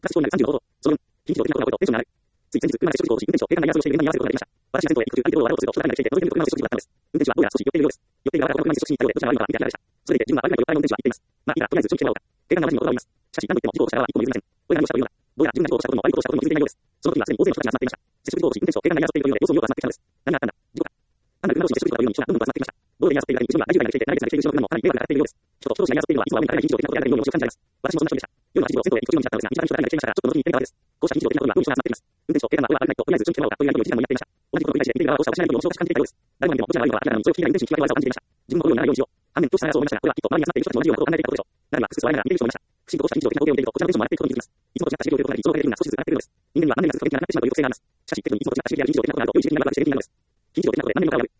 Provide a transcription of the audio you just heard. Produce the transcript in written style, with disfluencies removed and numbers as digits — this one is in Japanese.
ガス症になる35度。その4、非日常的な行為とテンションがある。つい先日、車で出張時、運転手と警官がニュアンスをしている面談に合わせることができました。私は先頭へ行く相手道路を渡ろうとすると、人だかりが来ていて、覗いてみると車の接触時だったのです。運転手はどうやら少し寄っているようです。寄っている側からこの車に接触しに行ったようで、どちらが悪いのかみたいなでした。それでいて、自分は悪いないと相手の運転手は言っています。まあいいから、とりあえず一緒に来てもらおうか。警官が私に断ります。しかし、何と言っても事故を起こした側は一歩も譲りません。俺が何をしたというのだ。どうやら自分が事故を起こしたことも悪いことをしたことも気づいていないようです。その時はすでに大勢の人たちが集まっていました。接触事故を起こし、運転手と警官が言い争っているというので、様子を見ようと集まってきたのです。何があったんだ。事故か。単なる車同士に接触事故があるように人がどんどんと集まってきました。道路で言い争っている間に後ろには大渋滞が来ていて、長い列ができている後ろの車もかなり迷惑がかかっているようです。人と人同士が言い争っているのは、いつもは運からない非日常的なことであるように面白く感じられます。私もそんな人でした。夜の8時頃、銭湯へ行く途中の道だったのですが、道端に人だかりが来ていましたから、ちょっと覗きに行ってみた側です。こうした非日常的なことにはどうに人が集まっています。運転手と警官は、俺は悪くないと、とりあえず一緒に来てもらおうか、というやり取りを一時間もやっていました。同じことを繰り返して、見ている側はどうした私なりに面白おかしく感じていたようです。誰も見ても、どちらが悪いのか明らかにそれを聞きながら運転手に気まぐれさを感じていました。自分も同様にならないようにしよう。反面、どうしたらそう思いましたが、これはきっと周りに集まっている人たちも同じようなことを考えていたことでしょう。なるは、くすくす笑いながら見ている人もいました。不審とどうした非日常的な光景を見ていると、こちらのテンションも上がっていくことに気づきます。いつもと違った刺激を受けることがあり、いつものレベルが少しずつ上がっているのです。人間には何年が続くと元気がなくなってしまうという特性があります。しかし、適度にいつもと違った刺激や日常的なことがあると、より刺激になるのが現実的にあるのです。非日常的なことで何年もかかる。